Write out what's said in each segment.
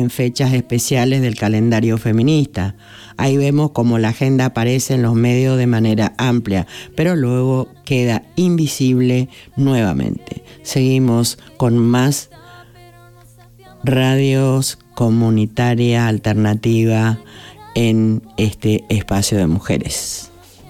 en fechas especiales del calendario feminista. Ahí vemos cómo la agenda aparece en los medios de manera amplia, pero luego queda invisible nuevamente. Seguimos con más radios comunitaria alternativa en este espacio de mujeres.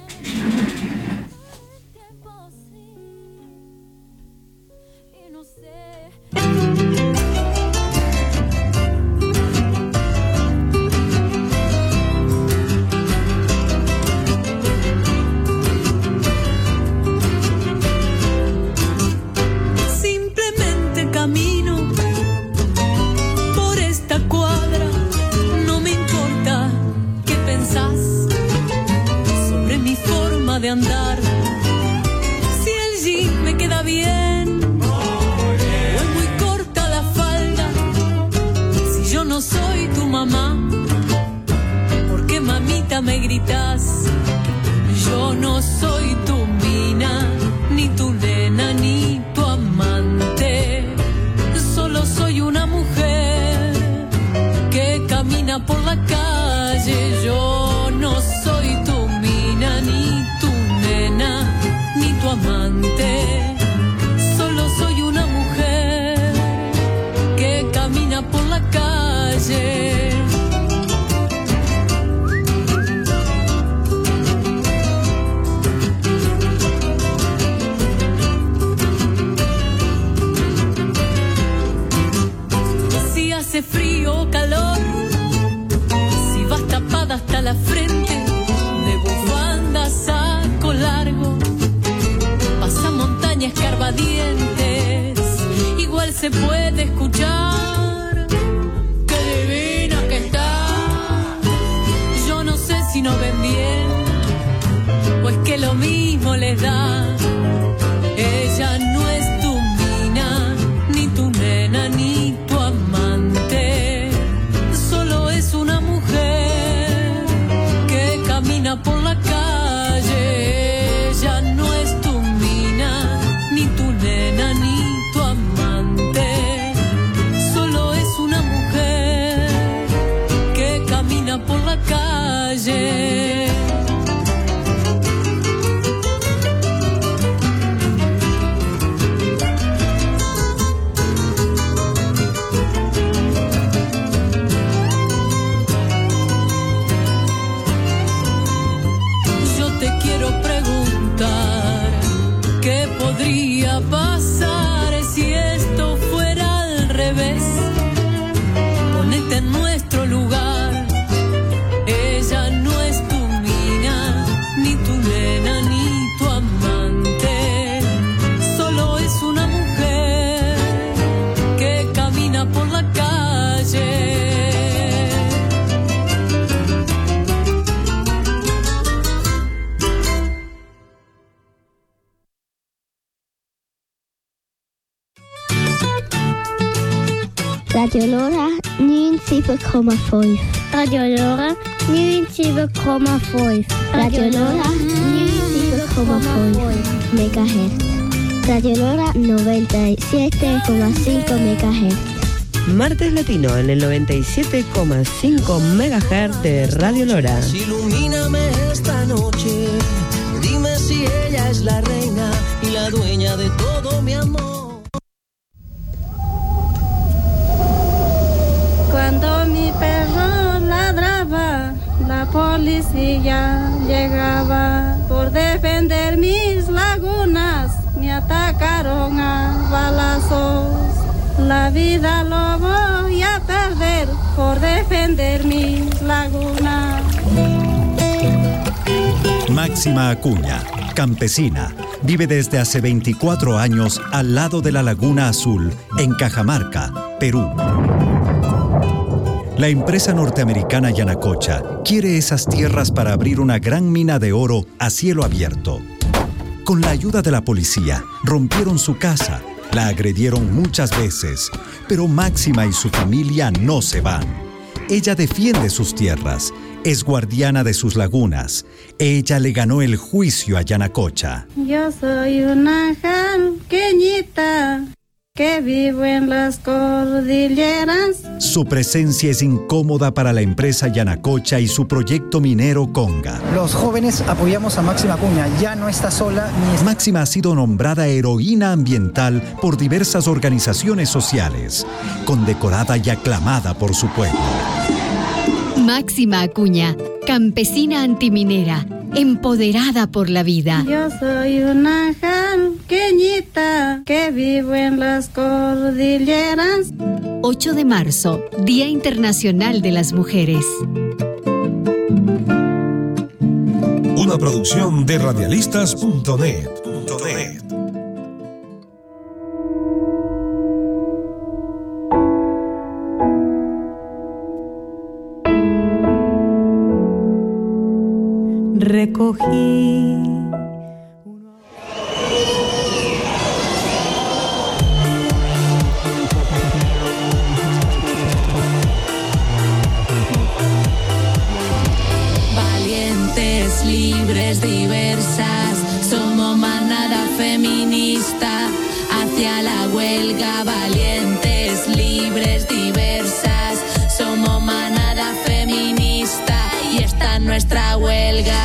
De andar, si el jean me queda bien o es muy corta la falda, si yo no soy tu mamá, ¿por qué mamita me gritas? Yo no soy tu mina, ni tu nena, ni tu amante, solo soy una mujer que camina por la calle. Yo no soy tu mina, ni tu nena, ni tu amante, solo soy una mujer que camina por la calle. Si hace frío o calor, si vas tapada hasta la frente de bufanda, saco largo, pasa montañas escarbadientes, igual se puede escuchar. ¡Qué divina que está! Yo no sé si no ven bien, o es que lo mismo les da. Ella no es tu mina, ni tu nena, ni tu amante, solo es una mujer que camina por la calle. Ella no es tu mina, ni tu nena, ni tu amante, solo es una mujer que camina por la calle. ¿Qué podría pasar si esto fuera al revés? Ponete en nuestro lugar. Ella no es tu mina, ni tu nena, ni tu amante, solo es una mujer que camina por la calle. Radio Lora 97,5. Radio Lora 97,5. Radio Lora 97,5 MHz. Radio Lora 97,5 MHz. Martes Latino en el 97,5 MHz de Radio Lora. Ilumíname esta noche, dime si ella es la reina y la dueña de todo mi amor. Cuando mi perro ladraba, la policía llegaba. Por defender mis lagunas, me atacaron a balazos. La vida lo voy a perder por defender mis lagunas. Máxima Acuña, campesina, vive desde hace 24 años al lado de la Laguna Azul, en Cajamarca, Perú. La empresa norteamericana Yanacocha quiere esas tierras para abrir una gran mina de oro a cielo abierto. Con la ayuda de la policía, rompieron su casa, la agredieron muchas veces, pero Máxima y su familia no se van. Ella defiende sus tierras, es guardiana de sus lagunas. Ella le ganó el juicio a Yanacocha. Yo soy una jalqueñita que vivo en las cordilleras. Su presencia es incómoda para la empresa Yanacocha y su proyecto minero Conga. Los jóvenes apoyamos a Máxima Acuña, ya no está sola ni está... Máxima ha sido nombrada heroína ambiental por diversas organizaciones sociales, condecorada y aclamada por su pueblo. Máxima Acuña, campesina antiminera, empoderada por la vida. Yo soy una jalqueñita que vivo en las cordilleras. 8 de marzo, Día Internacional de las Mujeres. Una producción de radialistas.net. Recogí valientes, libres, diversas, somos manada feminista hacia la huelga. Valientes, libres, diversas, somos manada feminista y esta es nuestra huelga.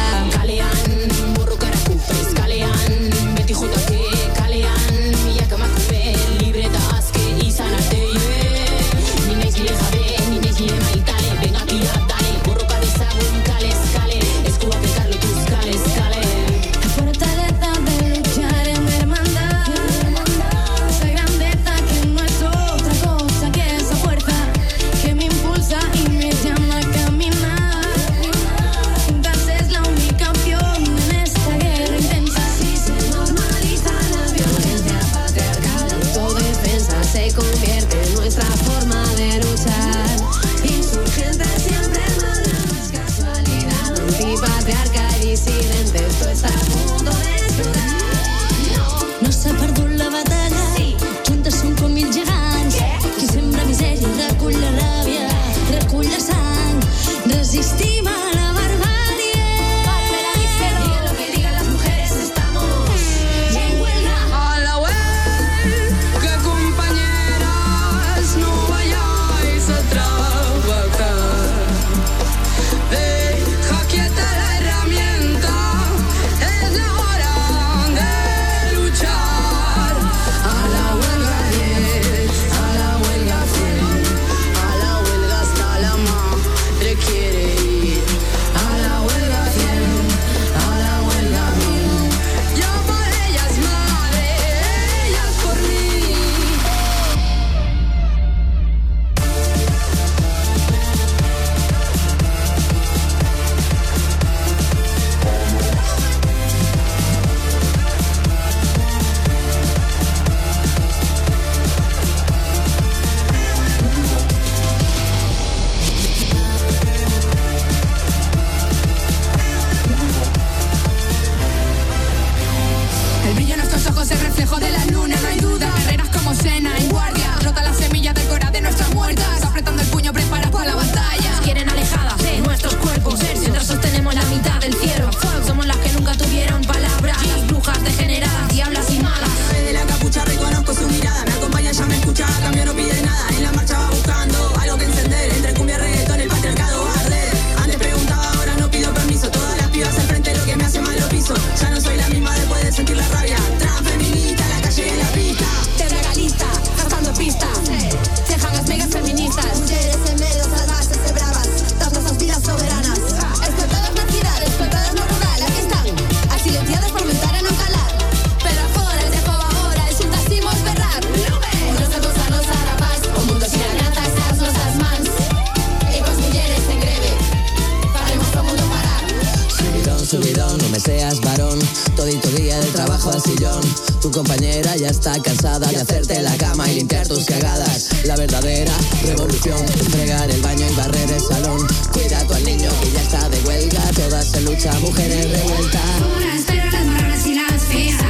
Tu compañera ya está cansada de hacerte la cama y limpiar tus cagadas. La verdadera revolución es fregar el baño y barrer el salón. Cuida tú al niño que ya está de huelga. Todas en lucha, mujeres revueltas. Pero las marronas y las feas.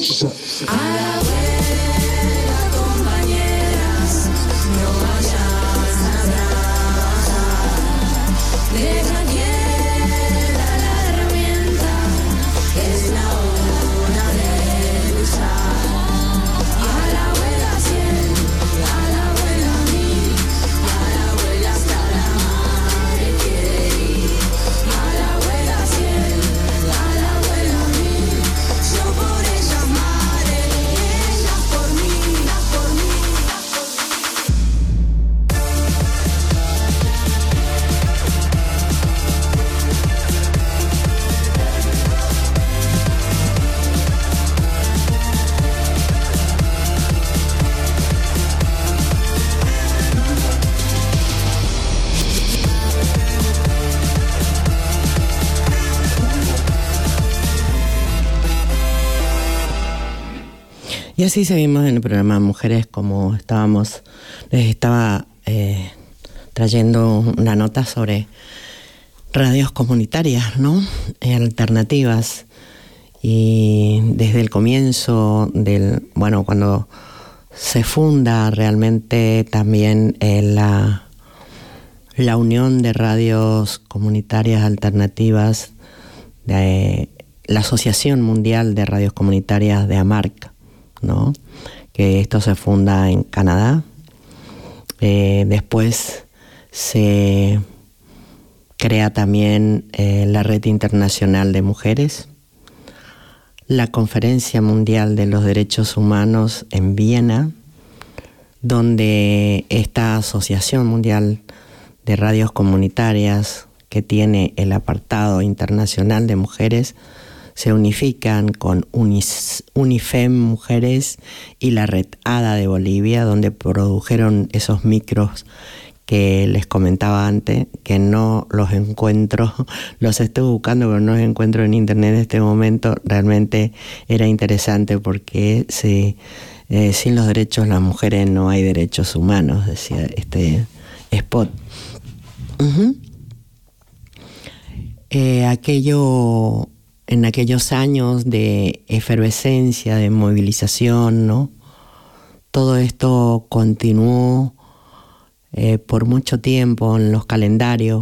A la huelga, compañeras, no vayáis. Y así seguimos en el programa Mujeres, como les estaba trayendo una nota sobre radios comunitarias, ¿no? Alternativas. Y desde el comienzo cuando se funda realmente también la Unión de Radios Comunitarias Alternativas de la Asociación Mundial de Radios Comunitarias de AMARC, ¿no? Que esto se funda en Canadá. Después se crea también la Red Internacional de Mujeres, la Conferencia Mundial de los Derechos Humanos en Viena, donde esta Asociación Mundial de Radios Comunitarias, que tiene el apartado internacional de mujeres, se unifican con UNIFEM Mujeres y la Red ADA de Bolivia, donde produjeron esos micros que les comentaba antes, que no los encuentro, los estuve buscando pero no los encuentro en internet en este momento. Realmente era interesante porque sin los derechos de las mujeres no hay derechos humanos, decía este spot. En aquellos años de efervescencia, de movilización, ¿no? Todo esto continuó por mucho tiempo en los calendarios.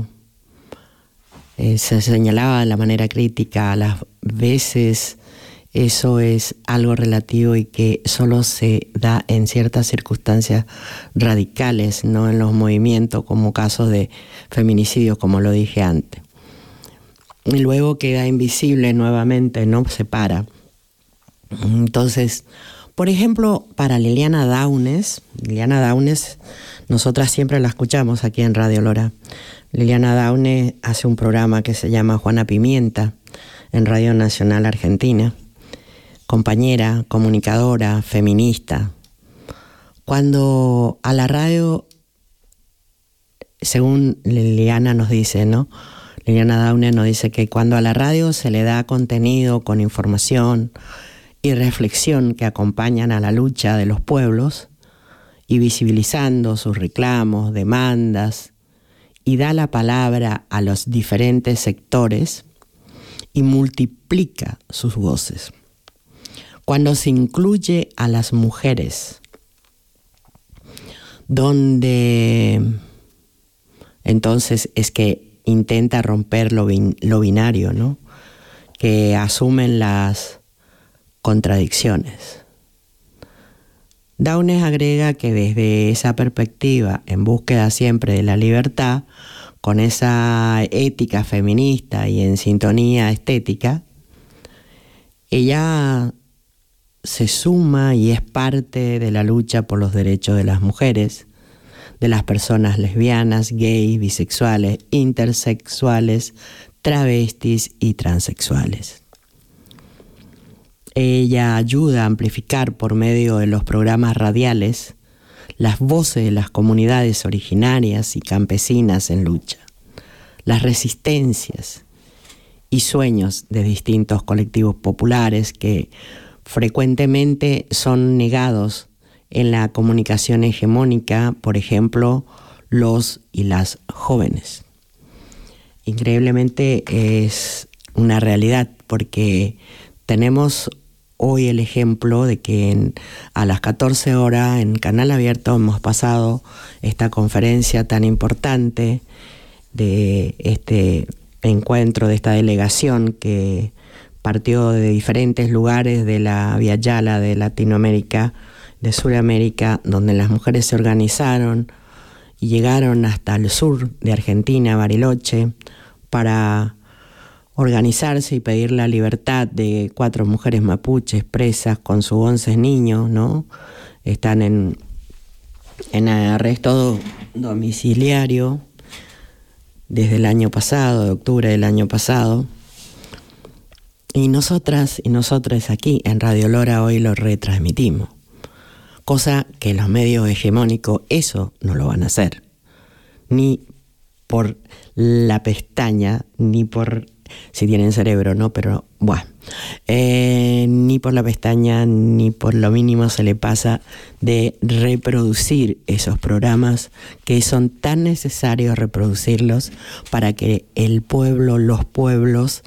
Se señalaba de la manera crítica, a las veces eso es algo relativo y que solo se da en ciertas circunstancias radicales, no en los movimientos como casos de feminicidio, como lo dije antes. Y luego queda invisible nuevamente, no se para. Entonces, por ejemplo, para Liliana Downes, nosotras siempre la escuchamos aquí en Radio Lora. Liliana Downes hace un programa que se llama Juana Pimienta en Radio Nacional Argentina. Compañera, comunicadora, feminista. Cuando a la radio, según Liliana nos dice, ¿no? Liliana Downes nos dice que cuando a la radio se le da contenido con información y reflexión que acompañan a la lucha de los pueblos y visibilizando sus reclamos, demandas, y da la palabra a los diferentes sectores y multiplica sus voces. Cuando se incluye a las mujeres, donde entonces es que intenta romper lo binario, ¿no? Que asumen las contradicciones. Downes agrega que desde esa perspectiva, en búsqueda siempre de la libertad, con esa ética feminista y en sintonía estética, ella se suma y es parte de la lucha por los derechos de las mujeres, de las personas lesbianas, gays, bisexuales, intersexuales, travestis y transexuales. Ella ayuda a amplificar por medio de los programas radiales las voces de las comunidades originarias y campesinas en lucha, las resistencias y sueños de distintos colectivos populares que frecuentemente son negados en la comunicación hegemónica, por ejemplo, los y las jóvenes. Increíblemente es una realidad porque tenemos hoy el ejemplo de que a las 14 horas en Canal Abierto hemos pasado esta conferencia tan importante de este encuentro, de esta delegación que partió de diferentes lugares de la Vía Yala, de Latinoamérica, de Sudamérica, donde las mujeres se organizaron y llegaron hasta el sur de Argentina, Bariloche, para organizarse y pedir la libertad de 4 mujeres mapuches presas con sus 11 niños, ¿no? Están en arresto domiciliario desde el año pasado, de octubre del año pasado. Y nosotras y nosotros aquí en Radio Lora hoy lo retransmitimos. Cosa que los medios hegemónicos eso no lo van a hacer. Ni por la pestaña, ni por si tienen cerebro, ¿no? Pero bueno, ni por la pestaña ni por lo mínimo se le pasa de reproducir esos programas que son tan necesarios reproducirlos para que el pueblo, los pueblos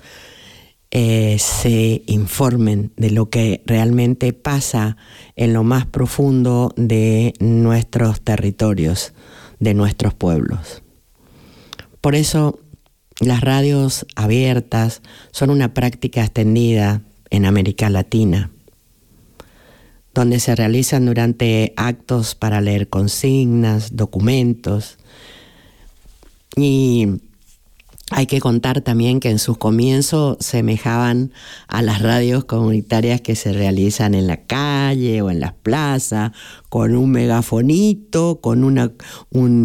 se informen de lo que realmente pasa en lo más profundo de nuestros territorios, de nuestros pueblos. Por eso las radios abiertas son una práctica extendida en América Latina, donde se realizan durante actos para leer consignas, documentos. Y hay que contar también que en sus comienzos semejaban a las radios comunitarias que se realizan en la calle o en las plazas, con un megafonito, con un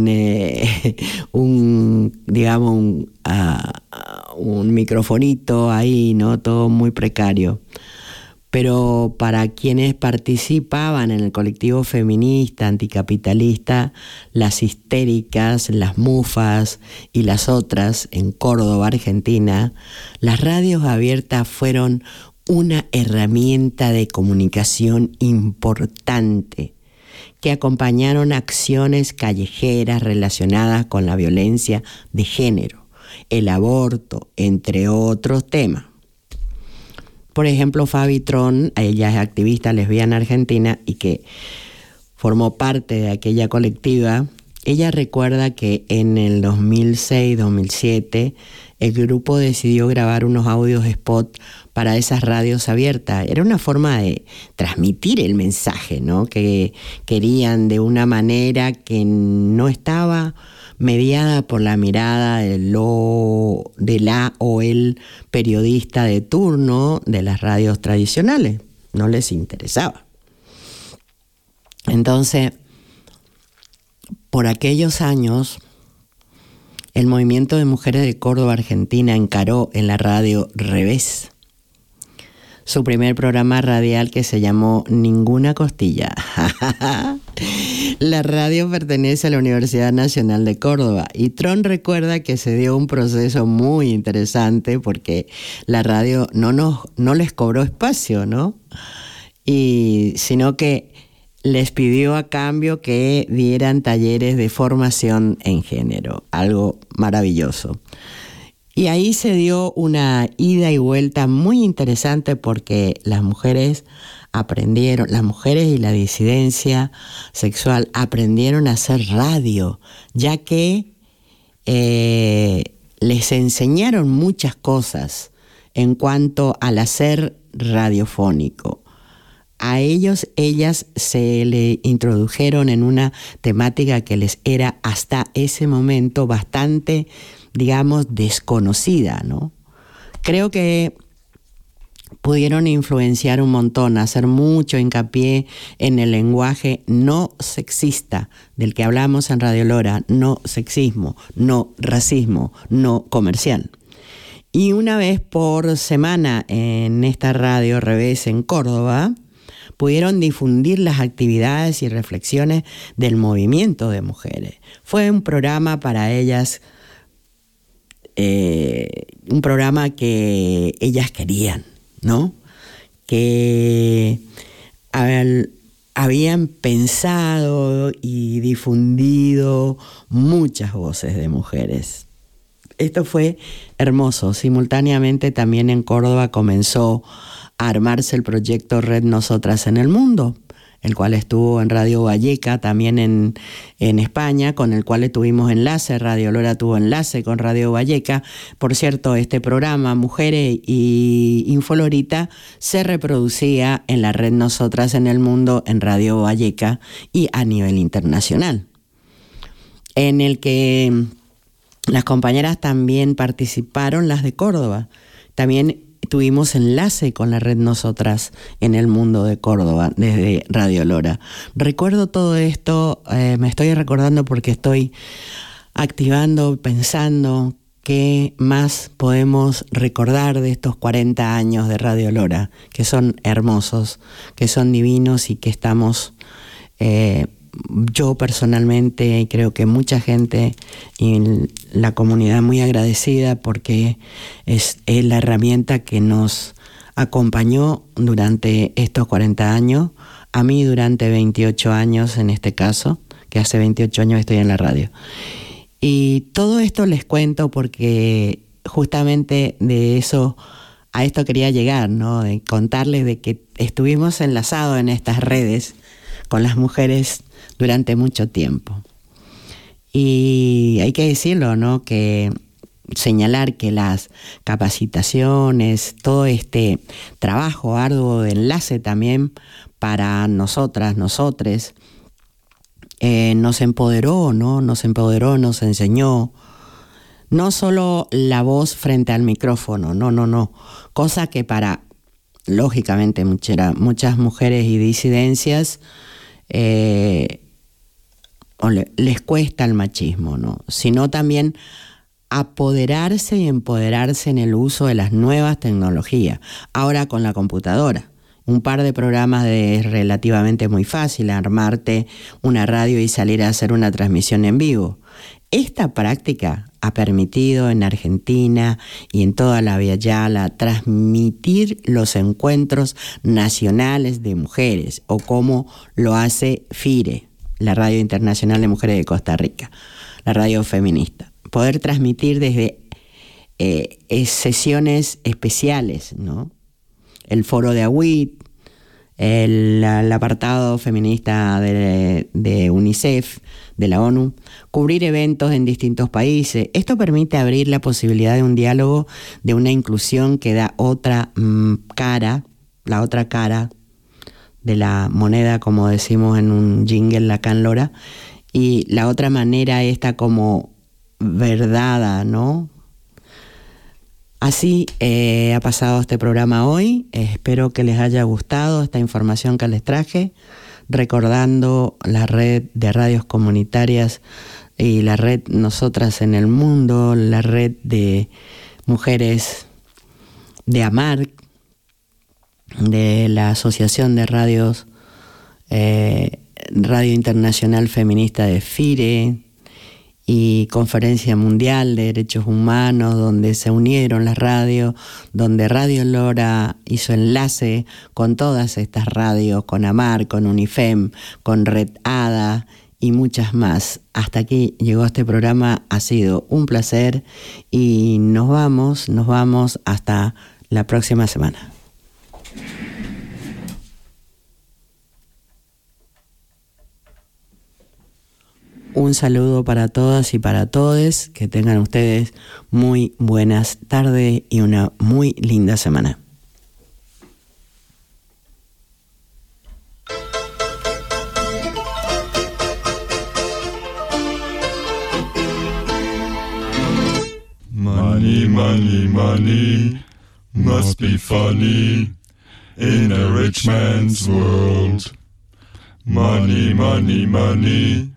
microfonito ahí, ¿no? Todo muy precario. Pero para quienes participaban en el colectivo feminista, anticapitalista, las histéricas, las mufas y las otras en Córdoba, Argentina, las radios abiertas fueron una herramienta de comunicación importante que acompañaron acciones callejeras relacionadas con la violencia de género, el aborto, entre otros temas. Por ejemplo, Fabi Tron, ella es activista lesbiana argentina y que formó parte de aquella colectiva. Ella recuerda que en el 2006-2007 el grupo decidió grabar unos audios spot para esas radios abiertas. Era una forma de transmitir el mensaje, ¿no? Que querían de una manera que no estaba mediada por la mirada de la o el periodista de turno de las radios tradicionales. No les interesaba. Entonces, por aquellos años, el movimiento de mujeres de Córdoba, Argentina, encaró en la radio Revés su primer programa radial que se llamó Ninguna Costilla. La radio pertenece a la Universidad Nacional de Córdoba y Tron recuerda que se dio un proceso muy interesante porque la radio no les cobró espacio, ¿no? Sino que les pidió a cambio que dieran talleres de formación en género, algo maravilloso. Y ahí se dio una ida y vuelta muy interesante porque las mujeres y la disidencia sexual aprendieron a hacer radio, ya que les enseñaron muchas cosas en cuanto al hacer radiofónico. A ellas se le introdujeron en una temática que les era hasta ese momento bastante, digamos, desconocida, ¿no? Creo que pudieron influenciar un montón, hacer mucho hincapié en el lenguaje no sexista del que hablamos en Radio Lora, no sexismo, no racismo, no comercial. Y una vez por semana en esta radio Revés en Córdoba, pudieron difundir las actividades y reflexiones del movimiento de mujeres. Fue un programa para ellas, un programa que ellas querían, ¿no? Que habían pensado y difundido muchas voces de mujeres. Esto fue hermoso. Simultáneamente también en Córdoba comenzó a armarse el proyecto Red Nosotras en el Mundo, el cual estuvo en Radio Valleca, también en España, con el cual tuvimos enlace. Radio Lora tuvo enlace con Radio Valleca. Por cierto, este programa, Mujeres y Infolorita, se reproducía en la Red Nosotras en el Mundo, en Radio Valleca y a nivel internacional, en el que las compañeras también participaron, las de Córdoba. También tuvimos enlace con la Red Nosotras en el Mundo de Córdoba desde Radio Lora. Recuerdo todo esto, me estoy recordando porque estoy activando, pensando qué más podemos recordar de estos 40 años de Radio Lora, que son hermosos, que son divinos y que estamos yo personalmente, y creo que mucha gente y la comunidad muy agradecida, porque es la herramienta que nos acompañó durante estos 40 años, a mí durante 28 años en este caso, que hace 28 años estoy en la radio. Y todo esto les cuento porque justamente a esto quería llegar, ¿no? De contarles de que estuvimos enlazados en estas redes con las mujeres durante mucho tiempo. Y hay que decirlo, ¿no? Que señalar que las capacitaciones, todo este trabajo arduo de enlace también para nosotras, nosotres, nos empoderó, ¿no? Nos empoderó, nos enseñó. No solo la voz frente al micrófono, no. Cosa que lógicamente, muchas mujeres y disidencias les cuesta el machismo, ¿no? Sino también apoderarse y empoderarse en el uso de las nuevas tecnologías. Ahora con la computadora. Un par de programas es relativamente muy fácil, armarte una radio y salir a hacer una transmisión en vivo. Esta práctica ha permitido en Argentina y en toda la Via Yala transmitir los encuentros nacionales de mujeres, o como lo hace FIRE, la Radio Internacional de Mujeres de Costa Rica, la radio feminista. Poder transmitir desde sesiones especiales, ¿no? El foro de AWIT, el apartado feminista de UNICEF, de la ONU, cubrir eventos en distintos países. Esto permite abrir la posibilidad de un diálogo, de una inclusión que da otra cara, la otra cara de la moneda, como decimos en un jingle acá en Lora, y la otra manera esta como verdada, ¿no? Así ha pasado este programa hoy. Espero que les haya gustado esta información que les traje, recordando la red de radios comunitarias y la red Nosotras en el Mundo, la red de mujeres de AMARC, de la Asociación de Radios, Radio Internacional Feminista de FIRE, y Conferencia Mundial de Derechos Humanos, donde se unieron las radios, donde Radio Lora hizo enlace con todas estas radios, con AMAR, con UNIFEM, con Red ADA y muchas más. Hasta aquí llegó este programa, ha sido un placer y nos vamos hasta la próxima semana. Un saludo para todas y para todes, que tengan ustedes muy buenas tardes y una muy linda semana. Money, money, money must be funny in a rich man's world. Money, money, money.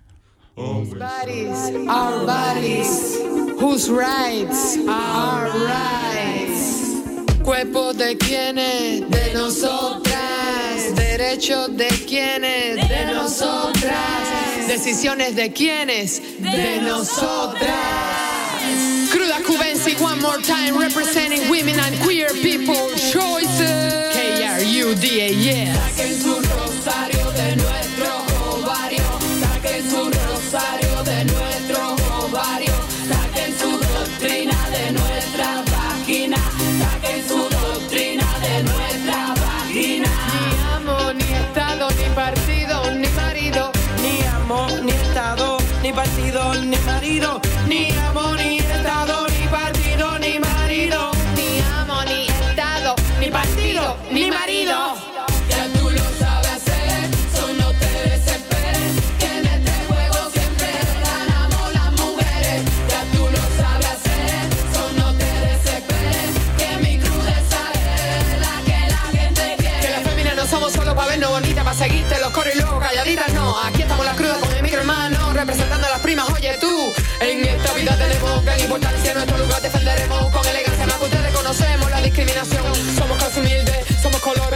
Our bodies, whose rights are rights. Cuerpos de quienes, de nosotras. Derechos de quienes, de nosotras. Decisiones de quienes, de nosotras. Cruda Cubensi, one more time, representing women and queer people choices. KRUDA, yes. Saquen su rosario de nuestro ovario. Saquen su rosario de nuestro ovario. Saquen su doctrina de nuestra vagina. Saquen su doctrina de nuestra vagina. Ni amo, ni estado, ni partido, ni marido. Ni amo, ni estado, ni partido, ni marido. Ni amo, ni estado, ni partido, ni marido. Ni amo, ni estado, ni partido, ni marido. Ya tú lo sabes hacer, solo no te desesperes, que en este juego siempre ganamos las mujeres. Ya tú lo sabes hacer, solo no te desesperes, que mi crudeza es la que la gente quiere. Que las féminas no somos solo para vernos bonitas, para seguirte los coros y luego calladitas, no. Aquí estamos las crudas con mi micro hermano, representando a las primas, oye tú. En esta vida tenemos gran importancia, nuestro lugar defenderemos con elegancia, más que ustedes conocemos la discriminación. Somos clase humilde, somos color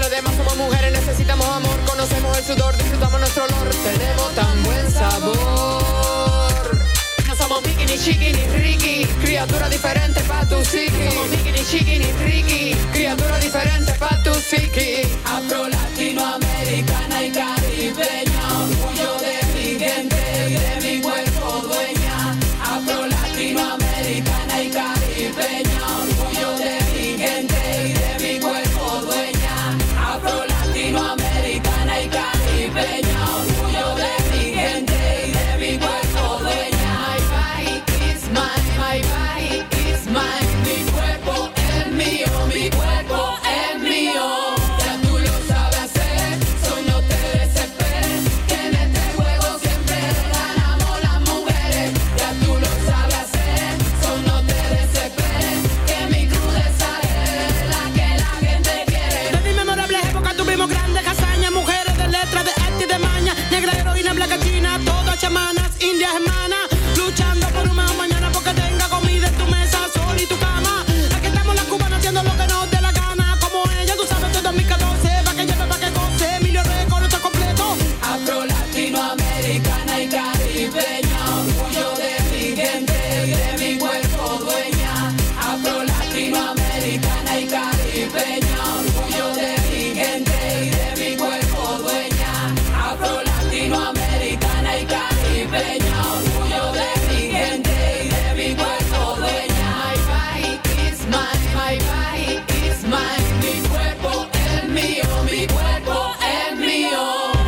diferente pa' tu psiqui. Somos Miki, ni Chiqui, ni Ricky. Criatura diferente pa' tu psiqui. Afro, latinoamericana y caribeña. Orgullo de mi gente y de mi cuerpo dueña. Afro, latinoamericana y caribeña. Orgullo de mi gente y de mi cuerpo dueña. Afro, latinoamericana y caribeña. Orgullo de mi gente y de mi cuerpo dueña. My body is mine, my body is mine. Mi cuerpo es mío, mi cuerpo es mío. Ya tú lo sabes hacer, so no te desesperes. Que en este juego siempre ganamos las mujeres. Ya tú lo sabes hacer, so no te desesperes. Que mi cruz esa es la que la gente quiere. De mi memorable época tuvimos grandes hazañas. Mujeres de letra, de arte y de maña. Negra, heroína, blanca, china, todas chamanas, indias, hermanas. Luchando por un mejor mañana porque tenga comida en tu mesa, sol y tu cama. Aquí estamos las cubanas haciendo lo que nos dé la gana. Como ella, tú sabes, de 2014. Pa' que lleve, pa' que goce, Emilio Record está completo. Afro, latinoamericana y caribeña. Orgullo de mi gente y de mi cuerpo dueña. Afro, latinoamericana y caribeña. Orgullo de mi gente y de mi cuerpo dueña. Afro, latinoamericana y caribeña. Orgullo de mi gente y de mi cuerpo dueña. My body is mine, my body is mine. Mi cuerpo es mío, mi cuerpo es mío.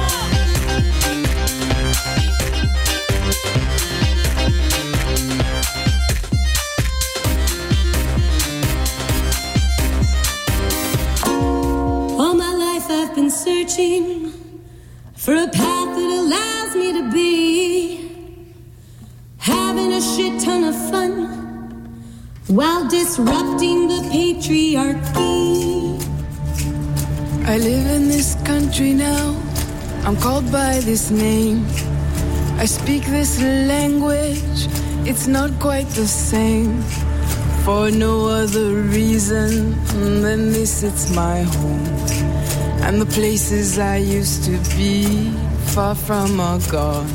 All my life I've been searching for a path that allows me to be having a shit ton of fun while disrupting the patriarchy. I live in this country now. I'm called by this name. I speak this language. It's not quite the same. For no other reason than this, it's my home. And the places I used to be far from are gone.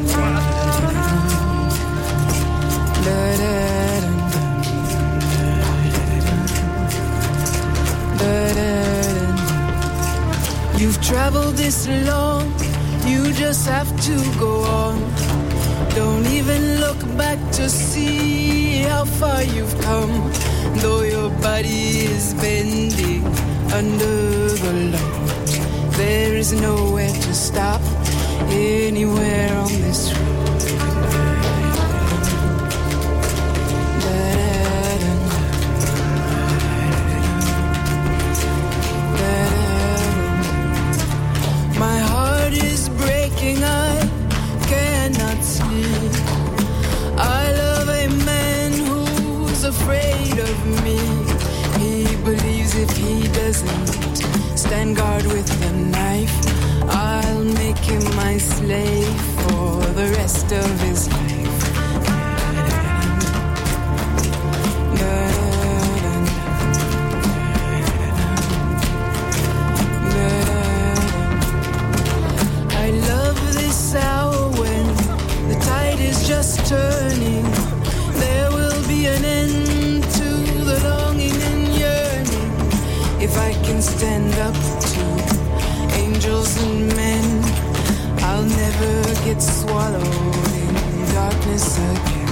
You've traveled this long, you just have to go on. Don't even look back to see how far you've come. Though your body is bending under the load, there is nowhere to stop anywhere on this road. My heart is breaking, I cannot sleep. I love a man who's afraid of me. He believes if he doesn't stand guard with the knife, I'll make him my slave for the rest of his life. I love this hour when the tide is just turning. There will be an end to the longing and yearning. If I can stand up to angels and men, I'll never get swallowed in darkness again.